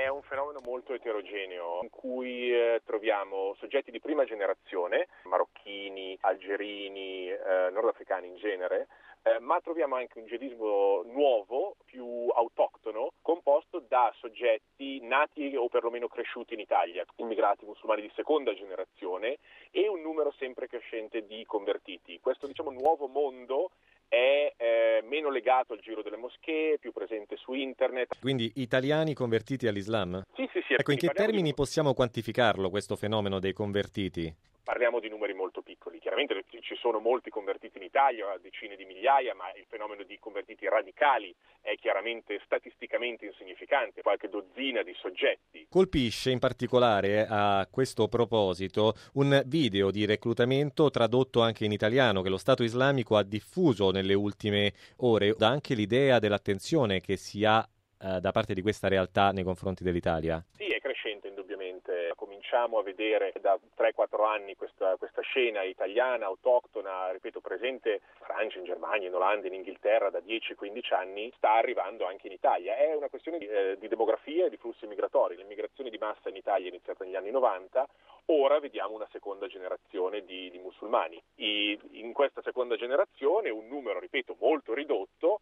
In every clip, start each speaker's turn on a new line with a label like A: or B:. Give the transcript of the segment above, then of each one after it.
A: È un fenomeno molto eterogeneo in cui troviamo soggetti di prima generazione, marocchini, algerini, nordafricani in genere, ma troviamo anche un jihadismo nuovo, più autoctono, composto da soggetti nati o perlomeno cresciuti in Italia, immigrati musulmani di seconda generazione e un numero sempre crescente di convertiti. Questo nuovo mondo è meno legato al giro delle moschee, più presente su internet.
B: Quindi italiani convertiti all'Islam?
A: Sì.
B: Ecco, in che termini possiamo quantificarlo questo fenomeno dei convertiti?
A: Parliamo di numeri molto piccoli, chiaramente ci sono molti convertiti in Italia, decine di migliaia, ma il fenomeno di convertiti radicali è chiaramente statisticamente insignificante, qualche dozzina di soggetti.
B: Colpisce in particolare a questo proposito un video di reclutamento tradotto anche in italiano che lo Stato islamico ha diffuso nelle ultime ore, dà anche l'idea dell'attenzione che si ha da parte di questa realtà nei confronti dell'Italia.
A: Sì, è crescente indubbiamente. Cominciamo a vedere da 3-4 anni questa scena italiana, autoctona, ripeto, presente in Francia, in Germania, in Olanda, in Inghilterra da 10-15 anni, sta arrivando anche in Italia. È una questione di demografia e di flussi migratori. L'immigrazione di massa in Italia è iniziata negli anni 90, ora vediamo una seconda generazione di musulmani. In questa seconda generazione un numero, ripeto, molto ridotto,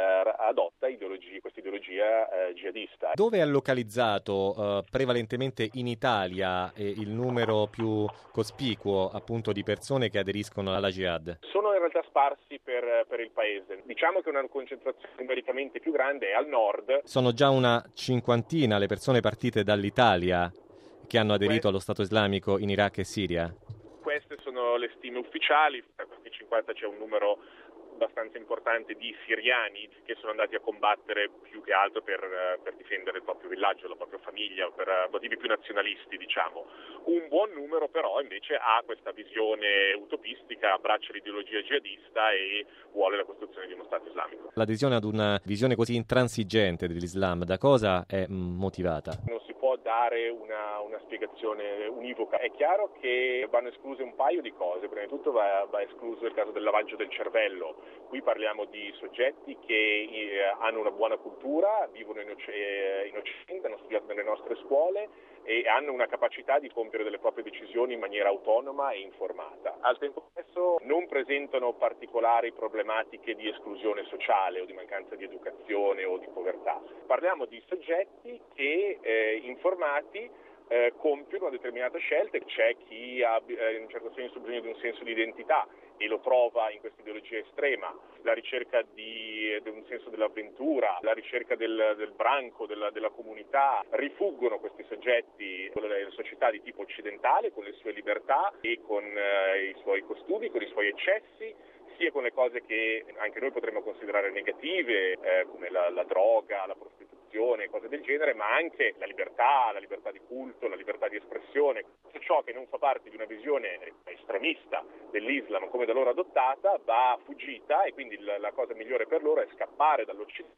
A: adotta questa ideologia jihadista.
B: Dove è localizzato prevalentemente in Italia il numero più cospicuo appunto di persone che aderiscono alla jihad?
A: Sono in realtà sparsi per il paese. Diciamo che una concentrazione numericamente più grande è al nord.
B: Sono già una cinquantina le persone partite dall'Italia che hanno aderito allo Stato islamico in Iraq e Siria.
A: Queste sono le stime ufficiali, tra questi 50 c'è un numero abbastanza importante di siriani che sono andati a combattere più che altro per difendere il proprio villaggio, la propria famiglia, per motivi più nazionalisti, diciamo. Un buon numero però invece ha questa visione utopistica, abbraccia l'ideologia jihadista e vuole la costruzione di uno Stato islamico.
B: L'adesione ad una visione così intransigente dell'Islam da cosa è motivata?
A: Non si può dare una spiegazione univoca. È chiaro che vanno escluse un paio di cose. Prima di tutto va escluso il caso del lavaggio del cervello. Qui parliamo di soggetti che hanno una buona cultura, vivono in Occidente, hanno studiato nelle nostre scuole e hanno una capacità di compiere delle proprie decisioni in maniera autonoma e informata. Al tempo stesso non presentano particolari problematiche di esclusione sociale o di mancanza di educazione o di povertà. Parliamo di soggetti che informati compiono una determinata scelta. C'è chi ha in un certo senso bisogno di un senso di identità e lo trova in questa ideologia estrema, la ricerca di un senso dell'avventura, la ricerca del branco, della comunità. Rifuggono questi soggetti le società di tipo occidentale con le sue libertà e con i suoi costumi, con i suoi eccessi, sia con le cose che anche noi potremmo considerare negative, come la droga, la prostituzione, cose del genere, ma anche la libertà di culto, la libertà di espressione. Tutto ciò che non fa parte di una visione estremista dell'Islam come da loro adottata va fuggita e quindi la cosa migliore per loro è scappare dall'Occidente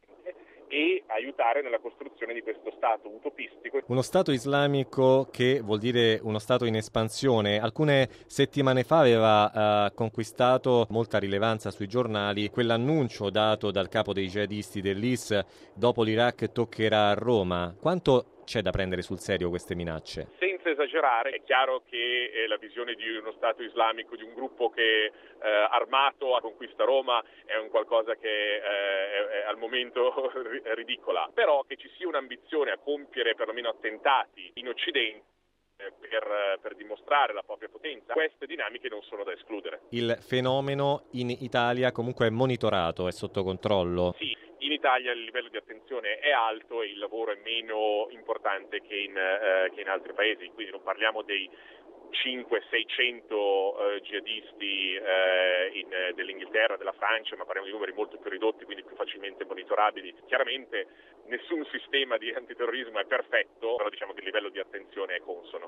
A: e aiutare nella costruzione di questo Stato utopistico.
B: Uno Stato islamico che vuol dire uno Stato in espansione. Alcune settimane fa aveva conquistato molta rilevanza sui giornali quell'annuncio dato dal capo dei jihadisti dell'IS: dopo l'Iraq toccherà a Roma. Quanto c'è da prendere sul serio queste minacce?
A: Senza esagerare, è chiaro che la visione di uno Stato islamico, di un gruppo che armato conquista Roma, è un qualcosa che è al momento ridicola, però che ci sia un'ambizione a compiere perlomeno attentati in Occidente per dimostrare la propria potenza, queste dinamiche non sono da escludere.
B: Il fenomeno in Italia comunque è monitorato, è sotto controllo?
A: Sì, in Italia il livello di attenzione è alto e il lavoro è meno importante che in altri paesi, quindi non parliamo dei 500-600 jihadisti dell'Inghilterra, della Francia, ma parliamo di numeri molto più ridotti, quindi più facilmente monitorabili. Chiaramente nessun sistema di antiterrorismo è perfetto, però diciamo che il livello di attenzione è consono.